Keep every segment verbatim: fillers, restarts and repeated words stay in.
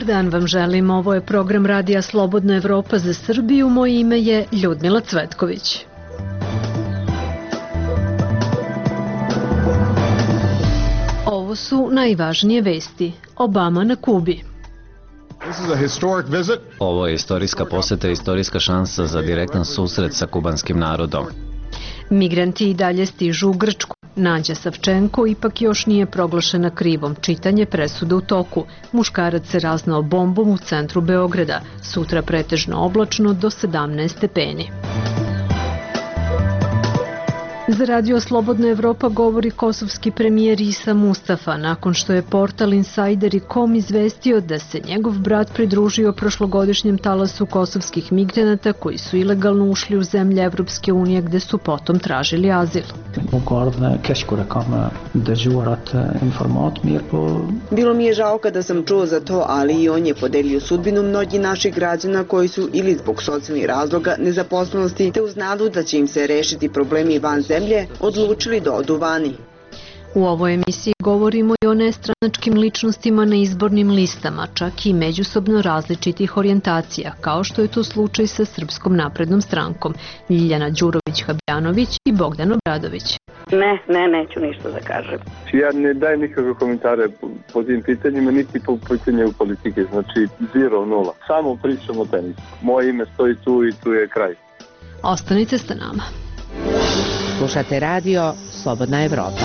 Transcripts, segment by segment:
dan vam želim, ovo je program Radija Slobodna Evropa za Srbiju, moje ime je Ljudmila Cvetković. Ovo su najvažnije vesti. Obama na Kubi. Ovo je istorijska poseta i istorijska šansa za direktan susret sa kubanskim narodom. Migranti i dalje stižu u Grčku. Nađa Savčenko ipak još nije proglašena krivom. Čitanje presude u toku. Muškarac se raznao bombom u centru Beograda. Sutra pretežno oblačno do sedamnaest stepeni. Za Radio Slobodna Evropa govori kosovski premijer Isa Mustafa nakon što je portal Insider i kom izvestio da se njegov brat pridružio prošlogodišnjem talasu kosovskih migranata koji su ilegalno ušli u zemlje Evropske unije gde su potom tražili azil. Bilo mi je žao kada sam čuo za to, ali i on je podelio sudbinu mnogih naših građana koji su ili zbog socijalnih razloga, nezaposlenosti, te uz nadu da će im se rešiti problemi van zemlje, odlučili da odu vani. U ovoj emisiji govorimo i o nestranačkim ličnostima na izbornim listama, čak i međusobno različitih orijentacija, kao što je to slučaj sa Srpskom naprednom strankom, Ljiljana Đurović-Habjanović i Bogdan Obradović. Ne, ne, neću ništa da kažem. Ja ne dajem nikakve komentare po tim pitanjima, niti po pitanju politike, znači zero, nula. Samo pričam o tenisu. Moje ime stoji tu i tu je kraj. Ostanite sa nama. Slušate radio Slobodna Evropa.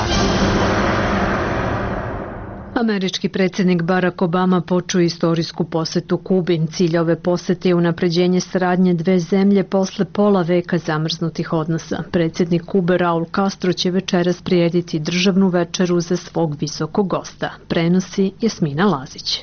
Američki predsjednik Barack Obama počeo istorijsku posetu Kubi. Cilj ove posete je unapređenje saradnje dve zemlje posle pola veka zamrznutih odnosa. Predsjednik Kube Raul Castro će večeras prirediti državnu večeru za svog visokog gosta. Prenosi Jasmina Lazić.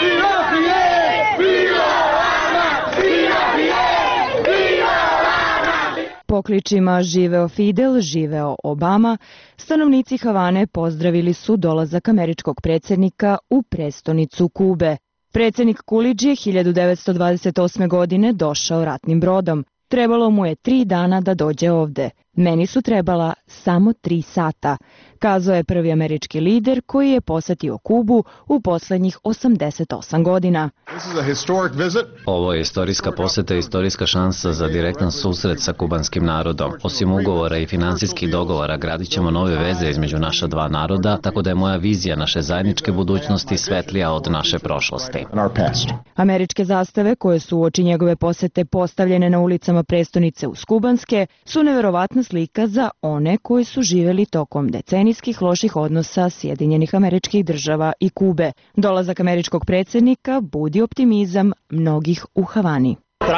Pokličima živeo Fidel, živeo Obama, stanovnici Havane pozdravili su dolazak američkog predsjednika u prestonicu Kube. Predsjednik Kulidž je hiljadu devetsto dvadeset osme. godine došao ratnim brodom. Trebalo mu je tri dana da dođe ovde. Meni su trebala samo tri sata, kazao je prvi američki lider koji je posetio Kubu u poslednjih osamdeset osam godina. Ovo je istorijska poseta i istorijska šansa za direktan susret sa kubanskim narodom. Osim ugovora i finansijskih dogovora, gradit ćemo nove veze između naša dva naroda, tako da je moja vizija naše zajedničke budućnosti svetlija od naše prošlosti. Američke zastave koje su uoči njegove posete postavljene na ulicama prestonice uz kubanske su neverovatna slika za one koji su živeli tokom decenijskih loših odnosa Sjedinjenih Američkih Država i Kube. Dolazak američkog predsjednika budi optimizam mnogih u Havani.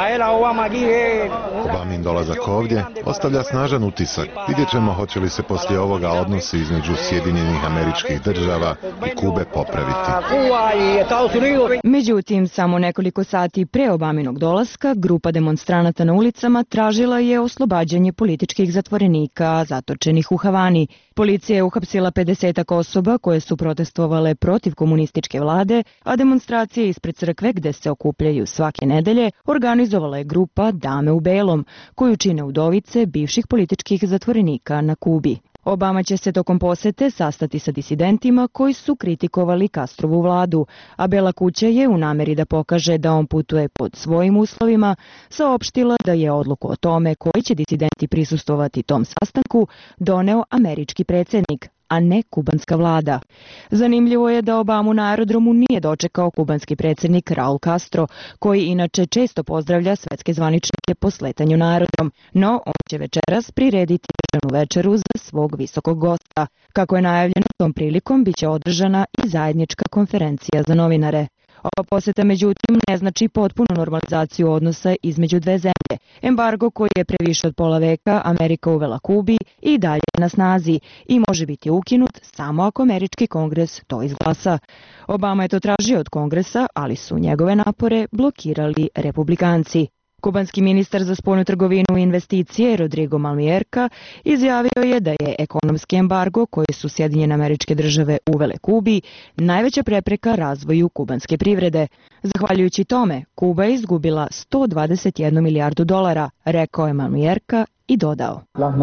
Obamin dolazak ovdje ostavlja snažan utisak. Vidjet ćemo hoće li se poslije ovoga odnosi između Sjedinjenih Američkih Država i Kube popraviti. Međutim, samo nekoliko sati pre Obaminog dolaska, grupa demonstranata na ulicama tražila je oslobađanje političkih zatvorenika zatočenih u Havani. Policija je uhapsila pedesetak osoba koje su protestovale protiv komunističke vlade, a demonstracije ispred crkve gde se okupljaju svake nedelje organizovala je grupa Dame u belom, koju čine udovice bivših političkih zatvorenika na Kubi. Obama će se tokom posete sastati sa disidentima koji su kritikovali Castrovu vladu, a Bela kuća je u nameri da pokaže da on putuje pod svojim uslovima saopštila da je odluku o tome koji će disidenti prisustvovati tom sastanku doneo američki predsjednik, a ne kubanska vlada. Zanimljivo je da Obamu na aerodromu nije dočekao kubanski predsjednik Raul Castro, koji inače često pozdravlja svetske zvaničnike po sletanju na aerodrom, no on će večeras prirediti državnu večeru za svog visokog gosta. Kako je najavljeno, tom prilikom biće održana i zajednička konferencija za novinare. Ova poseta, međutim, ne znači potpunu normalizaciju odnosa između dve zemlje. Embargo koji je pre više od pola veka Amerika uvela Kubi i dalje je na snazi i može biti ukinut samo ako američki kongres to izglasa. Obama je to tražio od kongresa, ali su njegove napore blokirali republikanci. Kubanski ministar za spoljnu trgovinu i investicije Rodrigo Malmierka izjavio je da je ekonomski embargo koji su Sjedinjene Američke Države uvele Kubi najveća prepreka razvoju kubanske privrede. Zahvaljujući tome, Kuba je izgubila sto dvadeset jednu milijardu dolara, rekao je Malmierka i dodao: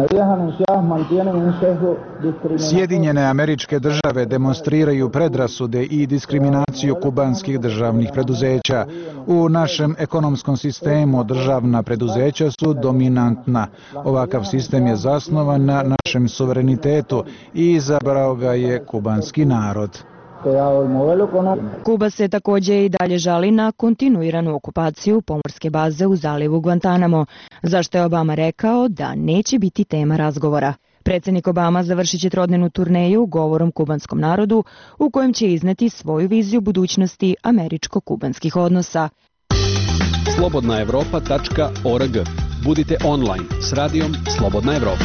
Sjedinjene Američke Države demonstriraju predrasude i diskriminaciju kubanskih državnih preduzeća. U našem ekonomskom sistemu državna preduzeća su dominantna. Ovakav sistem je zasnovan na našem suverenitetu i izabrao ga je kubanski narod. Kuba se takođe i dalje žali na kontinuiranu okupaciju pomorske baze u zalivu Guantanamo, za što je Obama rekao da neće biti tema razgovora. Predsjednik Obama završit će trodnevnu turneju govorom kubanskom narodu u kojem će izneti svoju viziju budućnosti američko-kubanskih odnosa. slobodna evropa tačka org. Budite online s radijom Slobodna Evropa.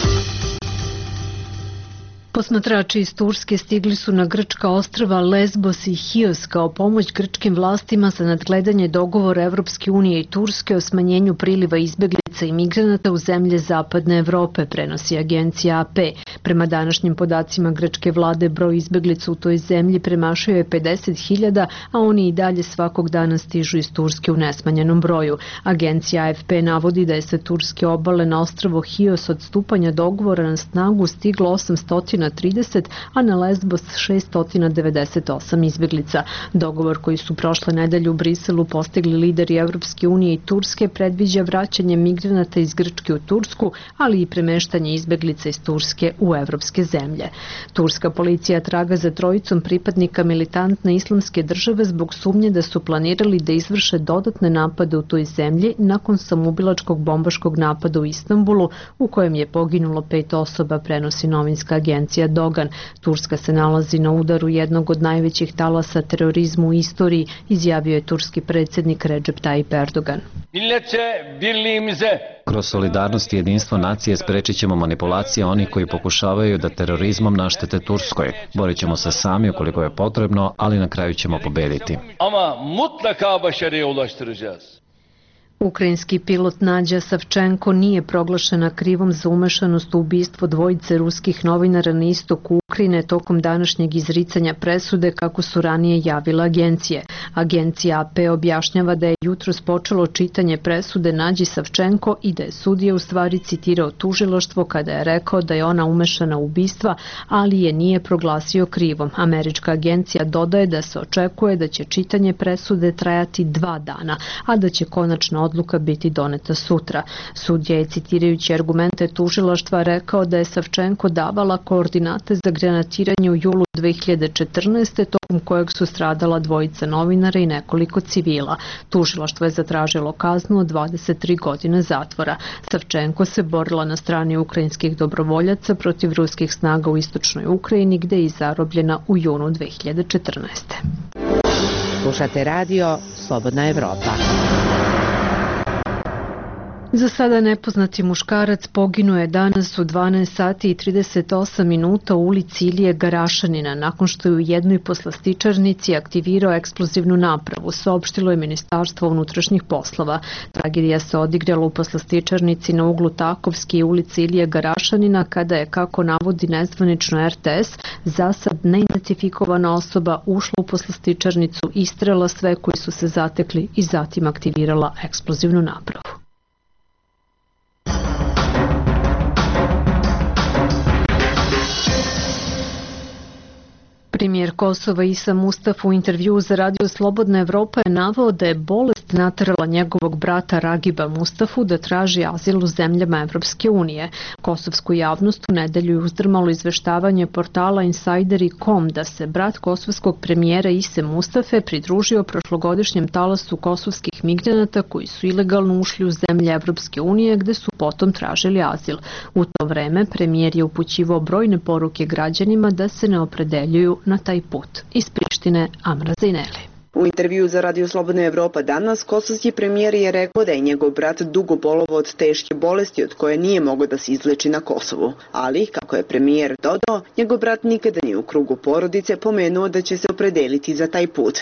Posmatrači iz Turske stigli su na grčka ostrva Lesbos i Chios kao pomoć grčkim vlastima za nadgledanje dogovora Evropske unije i Turske o smanjenju priliva izbeglica i migranata u zemlje Zapadne Evrope, prenosi agencija A P. Prema današnjim podacima grčke vlade, broj izbeglica u toj zemlji premašio je pedeset hiljada, a oni i dalje svakog dana stižu iz Turske u nesmanjenom broju. Agencija A F P navodi da je sa turske obale na ostrvo Chios od stupanja dogovora na snagu stiglo osamsto trideset, a na Lesbos šesto devedeset osam izbeglica. Dogovor koji su prošle nedelje u Briselu postigli lideri Evropske unije i Turske predviđa vraćanje migranata iz Grčke u Tursku, ali i premeštanje izbeglica iz Turske u evropske zemlje. Turska policija traga za trojicom pripadnika militantne islamske države zbog sumnje da su planirali da izvrše dodatne napade u toj zemlji nakon samoubilačkog bombaškog napada u Istanbulu u kojem je poginulo pet osoba, prenosi novinska agencija Dogan. Turska se nalazi na udaru jednog od najvećih talasa terorizma u istoriji, izjavio je turski predsjednik Recep Tayyip Erdogan. Kroz solidarnost i jedinstvo nacije sprečit ćemo manipulacije onih koji pokušavaju da terorizmom naštete Turskoj. Borit ćemo se sami ukoliko je potrebno, ali na kraju ćemo pobediti. Ama mutlaka başarıya ulaştıracağız. Ukrajinski pilot Nadja Savčenko nije proglašena krivom za umešanost u ubistvo dvojice ruskih novinara na istoku Ukrajine tokom današnjeg izricanja presude, kako su ranije javile agencije. Agencija A P objašnjava da je jutros počelo čitanje presude Nadji Savčenko i da je sudija u stvari citirao tužilaštvo kada je rekao da je ona umešana u ubistva, ali je nije proglasio krivom. Američka agencija dodaje da se očekuje da će čitanje presude trajati dva dana, a da će konačna odluka biti doneta sutra. Sudija je, citirajući argumente tužilaštva, rekao da je Savčenko davala koordinate za granatiranje u julu dve hiljade četrnaeste. tokom kojeg su stradala dvojica novinara i nekoliko civila. Tužilaštvo je zatražilo kaznu od dvadeset tri godine zatvora. Savčenko se borila na strani ukrajinskih dobrovoljaca protiv ruskih snaga u istočnoj Ukrajini, gde je zarobljena u junu dve hiljade četrnaeste. Slušate radio Slobodna Evropa. Za sada nepoznati muškarac poginuo je danas u dvanaest sati i trideset osam minuta u ulici Ilije Garašanina nakon što je u jednoj poslastičarnici aktivirao eksplozivnu napravu, saopštilo je Ministarstvo unutrašnjih poslova. Tragedija se odigrala u poslastičarnici na uglu Takovske i ulice Ilije Garašanina kada je, kako navodi nezvanično R T S, za sad neidentifikovana osoba ušla u poslastičarnicu, istrela sve koji su se zatekli i zatim aktivirala eksplozivnu napravu. Premijer Kosova Isa Mustafa u intervjuu za Radio Slobodna Evropa je naveo da je bolest naterala njegovog brata Ragiba Mustafu da traži azil u zemljama Evropske unije. Kosovsku javnost u nedelju je uzdrmalo izveštavanje portala Insideri точка ком da se brat kosovskog premijera Ise Mustafe pridružio prošlogodišnjem talasu kosovskih migranata koji su ilegalno ušli u zemlje Evropske unije, gde su potom tražili azil. U to vreme premijer je upućivao brojne poruke građanima da se ne opredeljuju na taj put. Iz Prištine, Amra Zajneli. U intervju za Radio Slobodna Evropa danas, kosovski premijer je rekao da je njegov brat dugo bolovao od teške bolesti od koje nije mogao da se izleči na Kosovu. Ali, kako je premijer dodao, njegov brat nikada nije u krugu porodice pomenuo da će se opredeliti za taj put.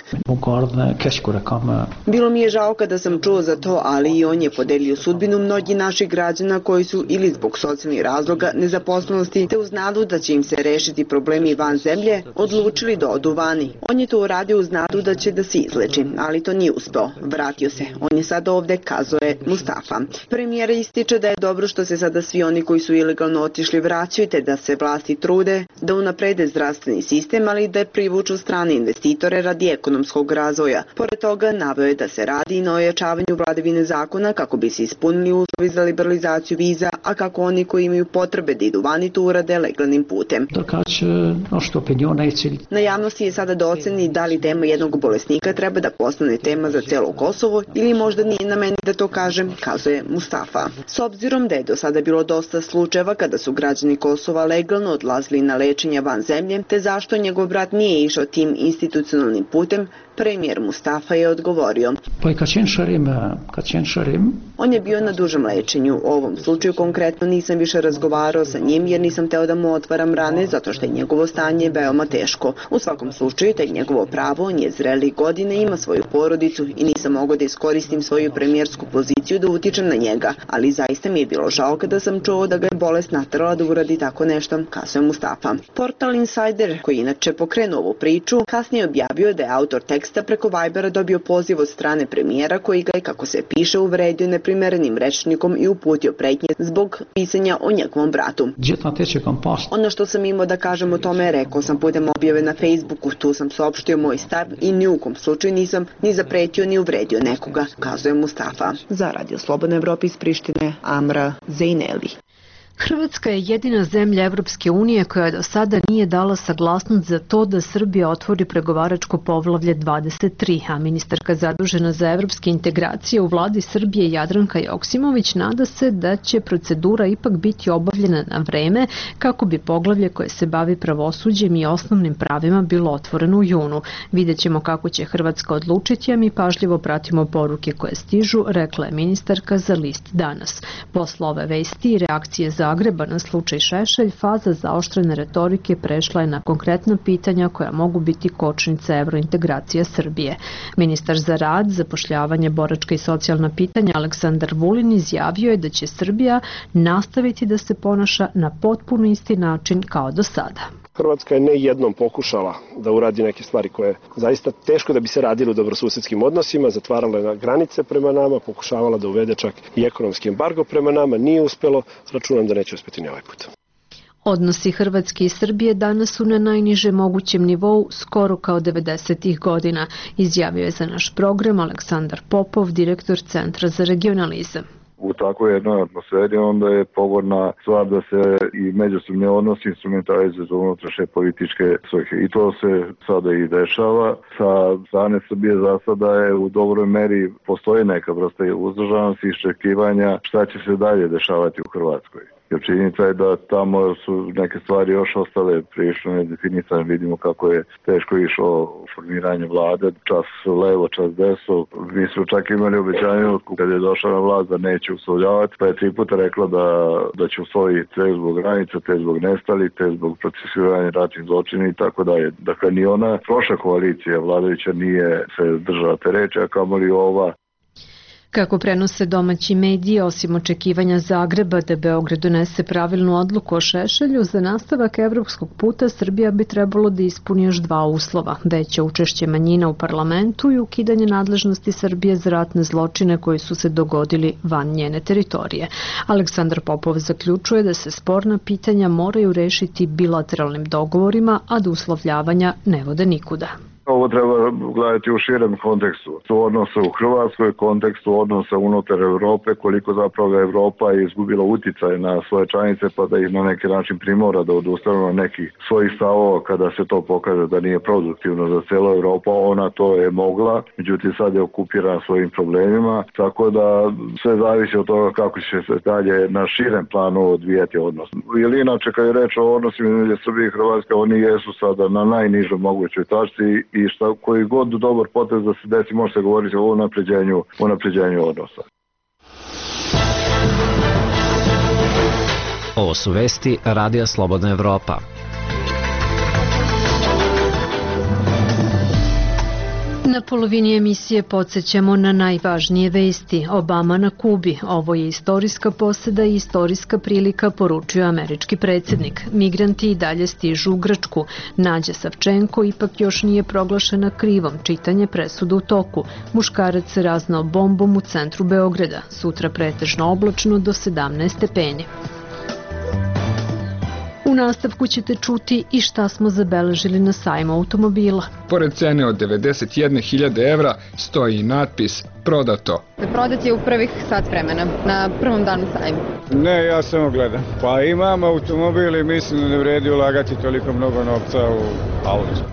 Bilo mi je žao kada sam čuo za to, ali i on je podelio sudbinu mnogih naših građana koji su ili zbog socijalnih razloga, nezaposlenosti, te uz nadu da će im se rešiti problemi van zemlje, odlučili da odu vani. On je to uradio uz nadu da će da da se izleči, ali to nije uspeo. Vratio se. On je sada ovde, kazuje Mustafa. Premijer ističe da je dobro što se sada svi oni koji su ilegalno otišli vraćaju, te da se vlasti trude da unaprede zdravstveni sistem, ali da privuču strane investitore radi ekonomskog razvoja. Pored toga, naveo je da se radi i na ojačavanju vladavine zakona kako bi se ispunili uslovi za liberalizaciju viza, a kako oni koji imaju potrebe da idu vani to urade legalnim putem. Na javnosti je sada da oceni da li tema jednog bolesnika treba da postane tema za celo Kosovo ili možda nije na meni da to kažem, kazuje Mustafa. S obzirom da je do sada bilo dosta slučajeva kada su građani Kosova legalno odlazili na lečenje van zemlje, te zašto njegov brat nije išao tim institucionalnim putem, premijer Mustafa je odgovorio. On je bio na dužem lečenju. U ovom slučaju konkretno nisam više razgovarao sa njim jer nisam teo da mu otvaram rane zato što je njegovo stanje veoma teško. U svakom slučaju, taj njegovo pravo, on je zreli godine, ima svoju porodicu i nisam mogao da iskoristim svoju premijersku poziciju da utičem na njega, ali zaista mi je bilo žao kada sam čuo da ga je bolest naterala da uradi tako nešto, kazuje Mustafa. Portal Insider, koji inače pokrenuo ovu priču, kasnije objavio da je autor teksta preko Vibera dobio poziv od strane premijera koji ga je, kako se piše, uvredio neprimerenim rečnikom i uputio pretnje zbog pisanja o njegovom bratu. Ono što sam imao da kažem o tome, rekao sam putem objave na Facebooku, tu sam saopštio moj stav i ni u kom slučaju nisam ni zapretio ni uvredio nekoga, kazuje Mustafa. Za Radio Slobodna Evropa iz Prištine, Amra Zejneli. Hrvatska je jedina zemlja Evropske unije koja do sada nije dala saglasnost za to da Srbija otvori pregovaračko poglavlje dvadeset tri, a ministarka zadužena za evropske integracije u vladi Srbije Jadranka Joksimović nada se da će procedura ipak biti obavljena na vreme kako bi poglavlje koje se bavi pravosuđem i osnovnim pravima bilo otvoreno u junu. Vidjet ćemo kako će Hrvatska odlučiti, a mi pažljivo pratimo poruke koje stižu, rekla je ministarka za list Danas. Posle ove vesti i reakcije za Zagreba na slučaj Šešelj, faza zaoštrene retorike prešla je na konkretna pitanja koja mogu biti kočnica evrointegracija Srbije. Ministar za rad, zapošljavanje, boračka i socijalna pitanja Aleksandar Vulin izjavio je da će Srbija nastaviti da se ponaša na potpuno isti način kao do sada. Hrvatska je ne jednom pokušala da uradi neke stvari koje je zaista teško da bi se radilo u dobrosusedskim odnosima, zatvarala je granice prema nama, pokušavala da uvede čak i ekonomski embargo prema nama, nije uspelo, računam da neće uspeti ni ovaj put. Odnosi Hrvatske i Srbije danas su na najnižem mogućem nivou, skoro kao devedesetih godina, izjavio je za naš program Aleksandar Popov, direktor Centra za regionalizam. U takvoj jednoj atmosferi onda je pogodna stvar da se i međusobni odnosi instrumentalizuju za unutrašnje političke svrhe. I to se sada i dešava. Sa strane Srbije za sada je u dobroj meri postoji neka vrsta uzdržanosti i iščekivanja šta će se dalje dešavati u Hrvatskoj. Jer činjenica je da tamo su neke stvari još ostale prilično nedefinisane. Vidimo kako je teško išlo formiranje vlade, čas levo, čas desno. Mi smo čak imali obećanje kad je došla na vlast da neće uslovljavati, pa je tri puta rekla da, da će usloviti te zbog granica, te zbog nestali, te zbog procesuiranja ratnih zločina i tako dalje. Dakle, ni ona prošla koalicija vladajuća nije se držala te reči, a kamoli ova. Kako prenose domaći mediji, osim očekivanja Zagreba da Beograd donese pravilnu odluku o Šešelju, za nastavak evropskog puta Srbija bi trebalo da ispuni još dva uslova. Veće učešće manjina u parlamentu i ukidanje nadležnosti Srbije za ratne zločine koji su se dogodili van njene teritorije. Aleksandar Popov zaključuje da se sporna pitanja moraju rešiti bilateralnim dogovorima, a da uslovljavanja ne vode nikuda. Ovo treba gledati u širem kontekstu. To odnose u Hrvatskoj, kontekstu odnosa unutar Evrope, koliko zapravo Evropa je izgubila uticaj na svoje članice pa da ih na neki način primora da odustanu na nekih svojih stavova kada se to pokaže da nije produktivno za cijelu Evropu. Ona to je mogla, međutim sad je okupirana svojim problemima, tako da sve zavisi od toga kako će se dalje na širem planu odvijati odnos. Ili inače kad je reč o odnosima između Srbije i Hrvatske, oni jesu sada na najnižoj mogućoj tačci i šta, koji god dobar potez da se desi, može se govoriti o unapređenju, unapređenju odnosa. Ovo su vesti Radija Slobodna Evropa. Na polovini emisije podsjećamo na najvažnije vesti. Obama na Kubi. Ovo je istorijska poseda i istorijska prilika, poručio američki predsjednik. Migranti i dalje stižu u Grčku. Nađa Savčenko ipak još nije proglašena krivom. Čitanje presuda u toku. Muškarac se raznao bombom u centru Beograda. Sutra pretežno oblačno do sedamnaest stepeni. U nastavku ćete čuti i šta smo zabeležili na sajmu automobila. Pored cene od devedeset jedne hiljade evra stoji i natpis prodato. Prodat je u prvih sat vremena, na prvom danu sajma. Ne, ja samo gledam. Pa imam automobil i mislim da ne vredi ulagati toliko mnogo novca u auto.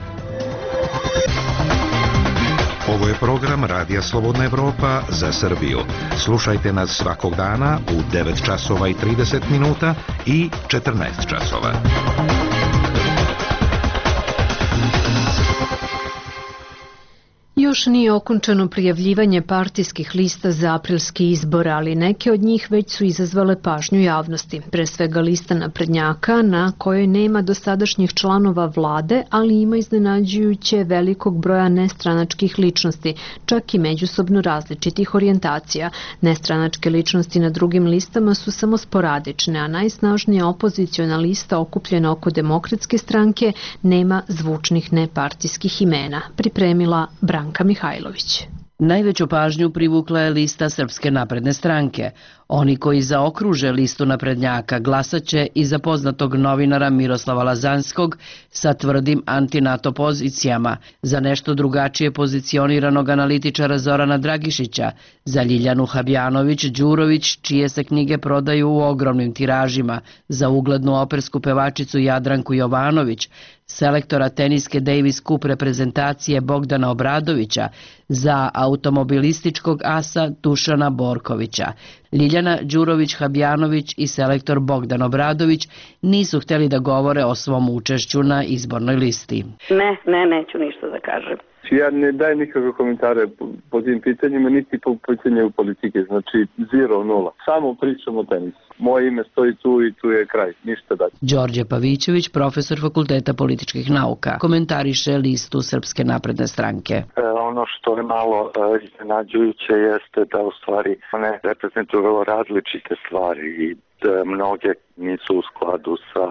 Ovo je program Radija Slobodna Evropa za Srbiju. Slušajte nas svakog dana u devet časova i trideset minuta i četrnaest časova. Još nije okončano prijavljivanje partijskih lista za aprilski izbor, ali neke od njih već su izazvale pažnju javnosti. Pre svega lista naprednjaka, na kojoj nema dosadašnjih članova vlade, ali ima iznenađujuće velikog broja nestranačkih ličnosti, čak i međusobno različitih orijentacija. Nestranačke ličnosti na drugim listama su samo sporadične, a najsnažnija opoziciona lista okupljena oko Demokratske stranke nema zvučnih nepartijskih imena. Pripremila Branka Mihajlović. Najveću pažnju privukla je lista Srpske napredne stranke. Oni koji zaokruže listu naprednjaka glasaće i za poznatog novinara Miroslava Lazanskog sa tvrdim anti-NATO pozicijama, za nešto drugačije pozicioniranog analitičara Zorana Dragišića, za Ljiljanu Habjanović-Đurović, čije se knjige prodaju u ogromnim tiražima, za uglednu opersku pevačicu Jadranku Jovanović, selektora teniske Davis Cup reprezentacije Bogdana Obradovića, za automobilističkog asa Dušana Borkovića. Ljiljana Đurović-Habjanović i selektor Bogdan Obradović nisu hteli da govore o svom učešću na izbornoj listi. Ne, ne, neću ništa da kažem. Ja ne dajem nikakve komentare po tim pitanjima, niti po pitanju politike, znači zero, nula. Samo pričam o tenisu. Moje ime stoji tu i tu je kraj, ništa dalje. Đorđe Pavićević, profesor Fakulteta političkih nauka, komentariše listu Srpske napredne stranke. E, ono što je malo e, iznenađujuće jeste da u stvari one reprezentuju vrlo različite stvari i da mnoge nisu u skladu sa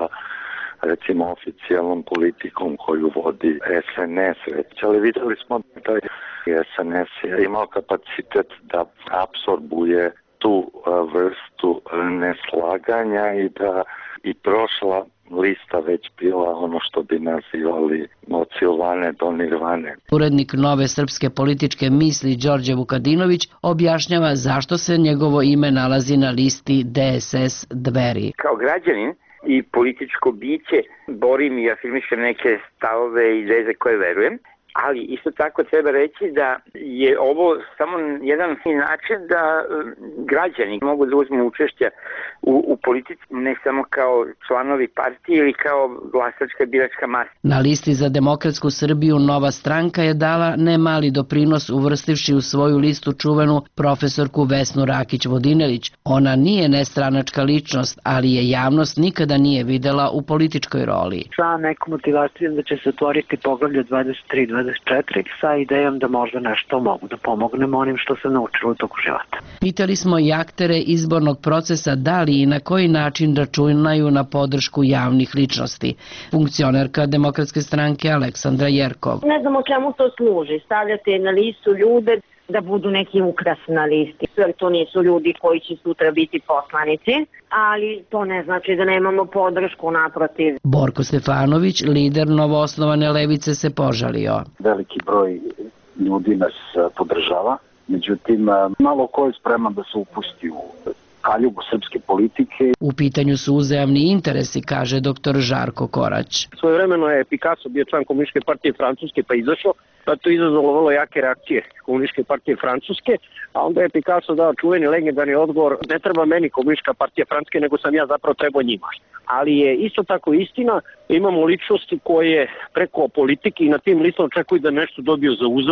recimo oficijalnom politikom koju vodi es en es. Ali vidjeli smo da je es en es imao kapacitet da apsorbuje tu vrstu neslaganja i da i prošla lista već bila ono što bi nazivali od Silvane do Nirvane. Urednik Nove srpske političke misli Đorđe Vukadinović objašnjava zašto se njegovo ime nalazi na listi de es es Dveri. Kao građanin i političko biće borim i afirmišem neke stavove i ideje za koje verujem, ali isto tako treba reći da je ovo samo jedan način da građani mogu da uzmu učešće u, u politici, ne samo kao članovi partije ili kao glasačka biračka masa. Na listi za Demokratsku Srbiju Nova stranka je dala ne mali doprinos uvrstivši u svoju listu čuvenu profesorku Vesnu Rakić-Vodinelić. Ona nije nestranačka ličnost, ali je javnost nikada nije videla u političkoj roli. Sa nekom motivacijom da će se otvoriti poglavlje dvadeset tri dvadeset četiri sa idejom da možda nešto mogu da pomognemo onim što se naučilo u toku života. Pitali smo i aktere izbornog procesa da li i na koji način računaju na podršku javnih ličnosti. Funkcionerka Demokratske stranke Aleksandra Jerkov. Ne znam o čemu to služi. Stavljate na listu ljude da budu neki ukras na listi. Jer to nisu ljudi koji će sutra biti poslanici, ali to ne znači da nemamo podršku, naprotiv. Borko Stefanović, lider novoosnovane levice, se požalio. Veliki broj ljudi nas podržava, međutim malo ko je spreman da se upusti u kaljugu srpske politike. U pitanju su uzajamni interesi, kaže doktor Žarko Korać. Svojevremeno je Picasso bio član Komunističke partije Francuske pa izašao, pa to je izazvalo vrlo jake reakcije Komunističke partije Francuske, a onda je Picasso dao čuveni legendarni odgovor: ne treba meni Komunistička partija Francuske, nego sam ja zapravo trebao njima. Ali je isto tako istina, imamo ličnosti koje preko politike i na tim listama očekuju da nešto dobiju za uzvrat,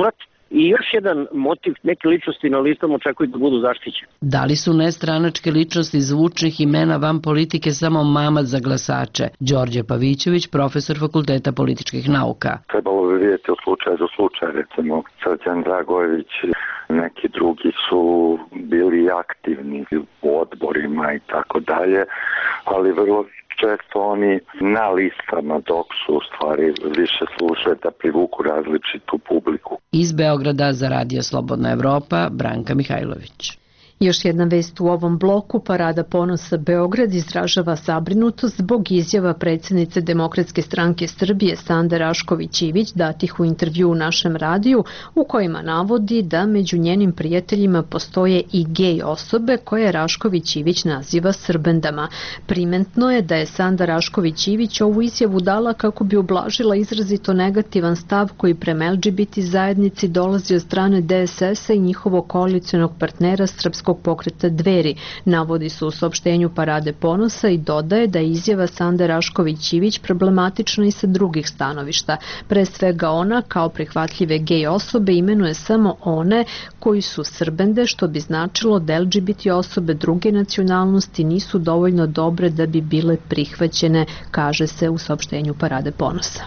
I još jedan motiv, neke ličnosti na listama očekuju da budu zaštićene. Da li su nestranačke ličnosti zvučnih imena van politike samo mamad za glasače? Đorđe Pavićević, profesor Fakulteta političkih nauka. Trebalo bi vidjeti od slučaja do slučaja, recimo Srđan Dragojević, neki drugi su bili aktivni u odborima i tako dalje, ali vrlo često oni na listama, dok su u stvari više služe da privuku različitu publiku. Iz Beograda za Radio Slobodna Evropa, Branka Mihajlović. Još jedna vest u ovom bloku, Parada ponosa Beograd izražava zabrinutost zbog izjava predsjednice Demokratske stranke Srbije Sande Rašković-Ivić datih u intervju u našem radiju, u kojima navodi da među njenim prijateljima postoje i gej osobe koje Rašković-Ivić naziva srbendama. Primetno je da je Sanda Rašković-Ivić ovu izjavu dala kako bi ublažila izrazito negativan stav koji prema el ge be te zajednici dolazi od strane de es es a i njihovog koalicionog partnera Srpskog pokreta Dveri, navodi se u saopštenju Parade ponosa i dodaje da je izjava Sande Rašković-Ivić problematična i sa drugih stanovišta. Pre svega ona, kao prihvatljive gej osobe, imenuje samo one koji su srbende, što bi značilo da el ge be te osobe druge nacionalnosti nisu dovoljno dobre da bi bile prihvaćene, kaže se u saopštenju Parade ponosa.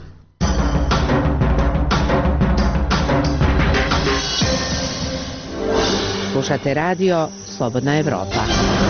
Slušate radio Slobodna Evropa.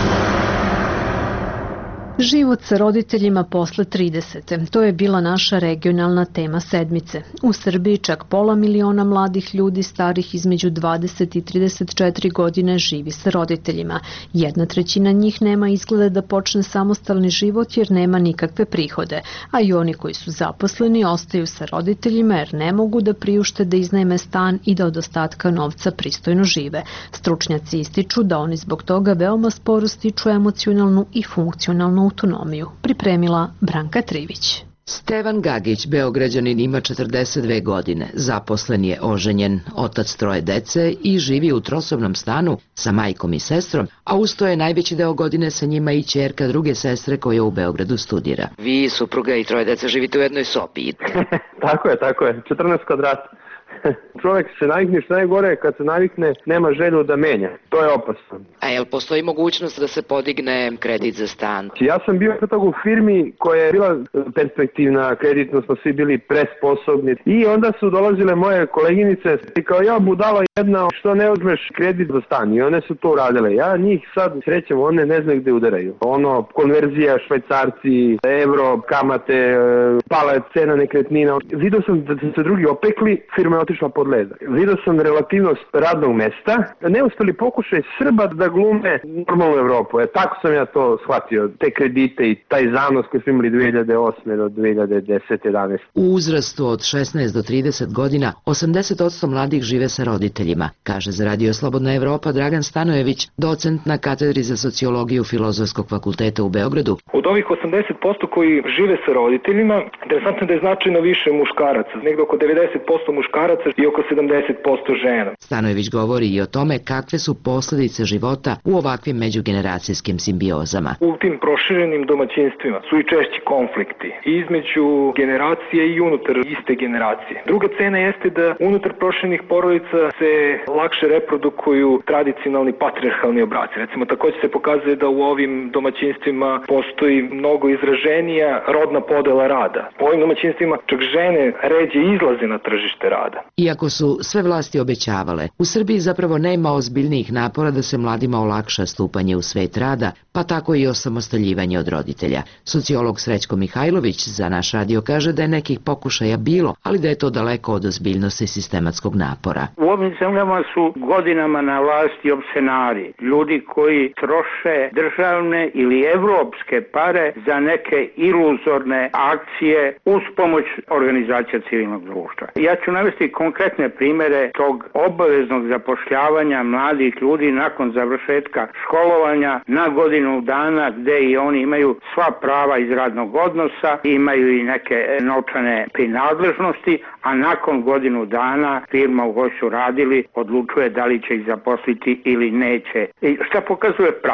Život sa roditeljima posle tridesete. To je bila naša regionalna tema sedmice. U Srbiji čak pola miliona mladih ljudi starih između dvadeset i trideset četiri godine živi sa roditeljima. Jedna trećina njih nema izglede da počne samostalni život jer nema nikakve prihode, a i oni koji su zaposleni ostaju sa roditeljima jer ne mogu da priušte da iznajme stan i da od ostatka novca pristojno žive. Stručnjaci ističu da oni zbog toga veoma sporo stiču emocionalnu i funkcionalnu autonomiju. Pripremila Branka Trivić. Stevan Gagić, Beograđanin, ima četrdeset dve godine, zaposlen je, oženjen, otac troje dece i živi u trosobnom stanu sa majkom i sestrom, a usto je najveći deo godine sa njima i ćerka druge sestre koja u Beogradu studira. Vi, supruga i troje dece, živite u jednoj sobi. Tako je, tako je, četrnaest kvadrata. Čovjek se navikne, što najgore, kad se navikne, nema želju da menja. To je opasno. A jel postoji mogućnost da se podigne kredit za stan? Ja sam bio tog u firmi koja je bila perspektivna, kreditno smo svi bili presposobni. I onda su dolazile moje koleginice i kao ja budala jedna, što ne uzmeš kredit za stan. I one su to uradile. Ja njih sad srećem, one ne znaju gde udaraju. Ono, konverzija, švajcarci, evro, kamate, pala je cena nekretnina. Vidio sam da se drugi opekli, firma je otišla pod led. Vidio sam relativnost radnog mesta, neuspeli pokušaj Srba da glume normalnu Evropu. E, tako sam ja to shvatio, te kredite i taj zanos koji smo imali dve hiljade osme do dve hiljade desete jedanaeste. U uzrastu od šesnaest do trideset godina, osamdeset posto mladih žive sa roditeljima, kaže za Radio Slobodna Evropa Dragan Stanojević, docent na katedri za sociologiju Filozofskog fakulteta u Beogradu. Od ovih osamdeset posto koji žive sa roditeljima, interesantno da je značajno više muškaraca, negdje oko devedeset posto muškaraca i oko sedamdeset posto žena. Stanojević govori i o tome kakve su posljedice života u ovakvim međugeneracijskim simbiozama. U tim proširenim domaćinstvima su i češći konflikti između generacije i unutar iste generacije. Druga cena jeste da unutar proširenih porodica se lakše reprodukuju tradicionalni patrijarhalni obraci. Recimo, također se pokazuje da u ovim domaćinstvima postoji mnogo izraženija rodna podela rada. U ovim domaćinstvima čak žene ređe izlaze na tržište rada. Iako su sve vlasti obećavale, u Srbiji zapravo nema ozbiljnijih napora da se mladima olakša stupanje u svet rada, pa tako i osamostaljivanje od roditelja. Sociolog Srećko Mihajlović za naš radio kaže da je nekih pokušaja bilo, ali da je to daleko od ozbiljnosti sistematskog napora. U ovim zemljama su godinama na vlasti opsenari, ljudi koji troše državne ili evropske pare za neke iluzorne akcije uz pomoć organizacija civilnog društva. Ja ću navesti konkretne primere tog obaveznog zapošljavanja mladih ljudi nakon završetka školovanja na godinu dana, gde i oni imaju sva prava iz radnog odnosa, imaju i neke novčane prinadležnosti, a nakon godinu dana firma u kojoj su radili odlučuje da li će ih zaposliti ili neće. I šta pokazuje praksa?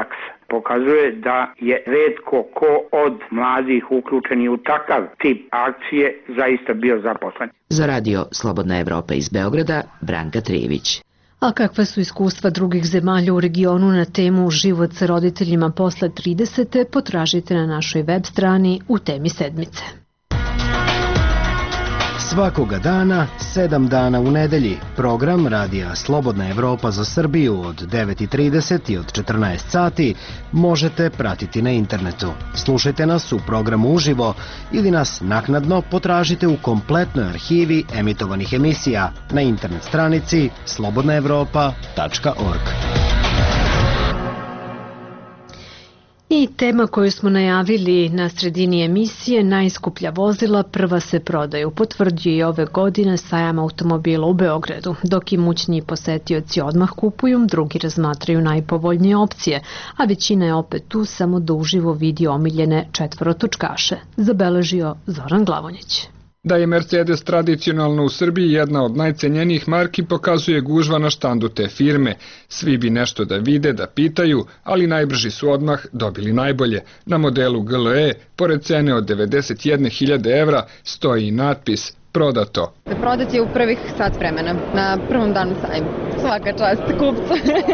pokazuje da je retko ko od mladih uključeni u takav tip akcije zaista bio zaposlen. Za radio Slobodna Evropa iz Beograda, Branka Trijević. A kakva su iskustva drugih zemalja u regionu na temu život sa roditeljima posle tridesete, potražite na našoj web strani u temi sedmice. Svakoga dana, sedam dana u nedelji, program radija Slobodna Evropa za Srbiju od devet i trideset i od četrnaest sati možete pratiti na internetu. Slušajte nas u programu uživo ili nas naknadno potražite u kompletnoj arhivi emitovanih emisija na internet stranici slobodna evropa tačka org. I tema koju smo najavili na sredini emisije, najskuplja vozila prva se prodaju, potvrđuje i ove godine sajam automobila u Beogradu. Dok imućniji posetioci odmah kupuju, drugi razmatraju najpovoljnije opcije, a većina je opet tu samo da uživo vidi omiljene četvorotočkaše, zabeležio Zoran Glavonjić. Da je Mercedes tradicionalno u Srbiji jedna od najcenjenijih marki pokazuje gužva na štandu te firme. Svi bi nešto da vide, da pitaju, ali najbrži su odmah dobili najbolje. Na modelu G L E, pored cene od devedeset jedne hiljade evra, stoji i natpis prodato. Prodat je u prvih sat vremena, na prvom danu sajma. Svaka čast kupca.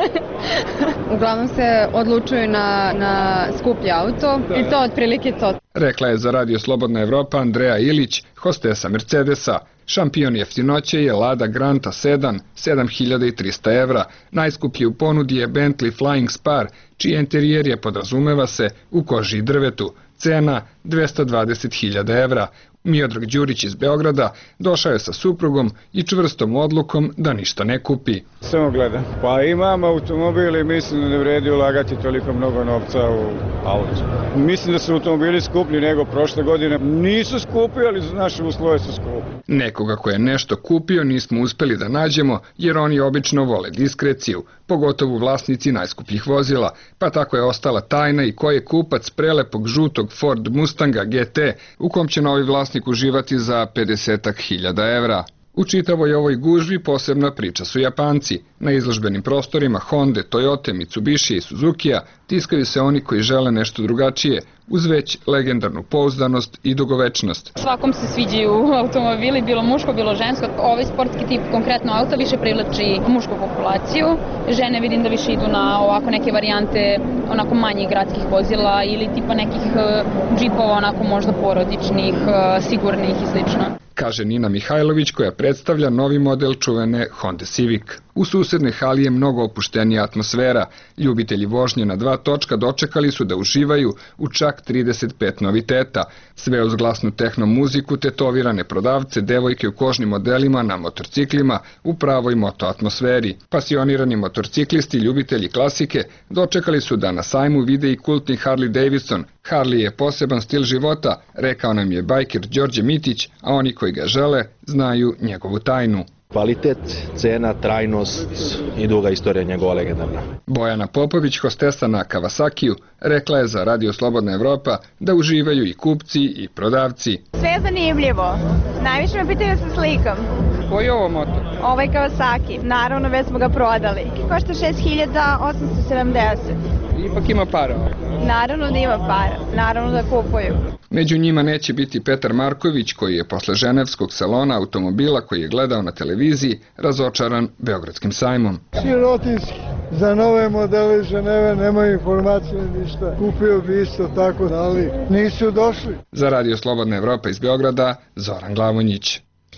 Uglavnom se odlučuju na, na skuplji auto i to otprilike to. Rekla je za radio Slobodna Evropa Andreja Ilić, hostesa Mercedesa. Šampion jeftinoće je Lada Granta sedam, sedam hiljada trista evra. Najskuplji u ponudi je Bentley Flying Spar, čiji interijer je, podrazumeva se, u koži i drvetu. Cena dvesta dvadeset hiljada evra. Miodrag Đurić iz Beograda došao je sa suprugom i čvrstom odlukom da ništa ne kupi. Samo gledam. Pa imam automobil i mislim da ne vredi ulagati toliko mnogo novca u auto. Mislim da su automobili skuplji nego prošle godine. Nisu skupi, ali za naše uslove su skupi. Nekoga ko je nešto kupio nismo uspeli da nađemo, jer oni obično vole diskreciju, pogotovo vlasnici najskupljih vozila, pa tako je ostala tajna i ko je kupac prelepog žutog Ford Mustanga G T, u kom će novi vlasnik uživati za pedeset hiljada evra. U čitavoj ovoj gužvi posebna priča su Japanci. Na izložbenim prostorima Honda, Toyota, Mitsubishi i Suzukija tiskaju se oni koji žele nešto drugačije, uz već legendarnu pouzdanost i dugovečnost. Svakom se sviđaju automobili, bilo muško, bilo žensko. Ovaj sportski tip, konkretno auto, više privlači mušku populaciju. Žene vidim da više idu na ovako neke varijante onako manjih gradskih vozila ili tipa nekih džipova, onako možda porodičnih, sigurnih i slično. Kaže Nina Mihajlović, koja predstavlja novi model čuvene Honda Civic. U susednoj hali je mnogo opuštenija atmosfera. Ljubitelji vožnje na dva točka dočekali su da uživaju u čak trideset pet noviteta. Sve uz glasnu tehno muziku, tetovirane prodavce, devojke u kožnim modelima na motorciklima u pravoj moto atmosferi. Pasionirani motorciklisti, ljubitelji klasike, dočekali su da na sajmu vide i kultni Harley Davidson. Harley je poseban stil života, rekao nam je bajker Đorđe Mitić, a oni koji ga žele znaju njegovu tajnu. Kvalitet, cena, trajnost i duga istorija njegova legendarna. Bojana Popović, hostesa na Kawasakiju, rekla je za Radio Slobodna Evropa da uživaju i kupci i prodavci. Sve je zanimljivo. Najviše me pitaju da se slikam. Koji je ovo motor? Ovaj Kawasaki. Naravno, već smo ga prodali. Košta šest hiljada osamsto sedamdeset. Ipak ima para. Naravno da ima para. Naravno da kupuju. Među njima neće biti Petar Marković, koji je posle ženevskog salona automobila koji je gledao na televiziji razočaran Beogradskim sajmom. Sirotinski. Za nove modele Ženeve nemaju informacije ništa. Kupio bi isto tako, ali nisu došli. Za Radio Slobodna Evropa iz Beograda, Zoran Glavonjić.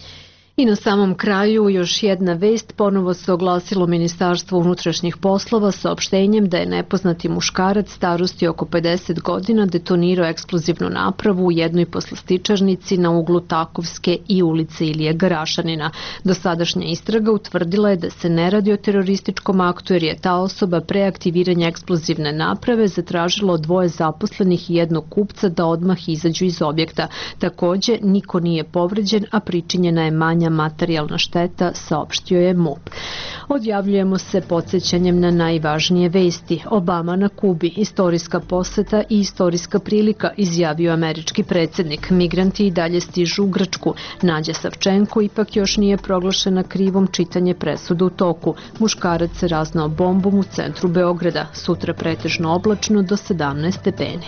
I na samom kraju još jedna vest, ponovo se oglasilo Ministarstvo unutrašnjih poslova saopštenjem da je nepoznati muškarac starosti oko pedeset godina detonirao eksplozivnu napravu u jednoj poslastičarnici na uglu Takovske i ulice Ilije Garašanina. Dosadašnja istraga utvrdila je da se ne radi o terorističkom aktu jer je ta osoba pre aktiviranja eksplozivne naprave zatražila od dvoje zaposlenih i jednog kupca da odmah izađu iz objekta. Takođe, niko nije povređen, a pričinjena je manja manja materijalna šteta, saopštio je M U P. Odjavljujemo se podsjećanjem na najvažnije vesti. Obama na Kubi, istorijska poseta i istorijska prilika, izjavio američki predsjednik. Migranti i dalje stižu u Grčku. Nađa Savčenko ipak još nije proglašena krivom, čitanje presude u toku. Muškarac se raznao bombom u centru Beograda. Sutra pretežno oblačno do sedamnaest stepeni.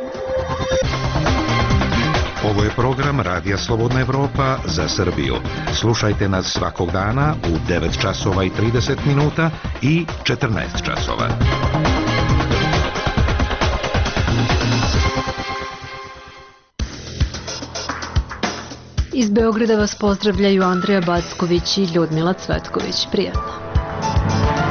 Ovo je program Radija Slobodna Evropa za Srbiju. Slušajte nas svakog dana u devet časova i trideset minuta i četrnaest časova. Iz Beograda vas pozdravljaju Andreja Backović i Ljudmila Cvetković. Prijatno.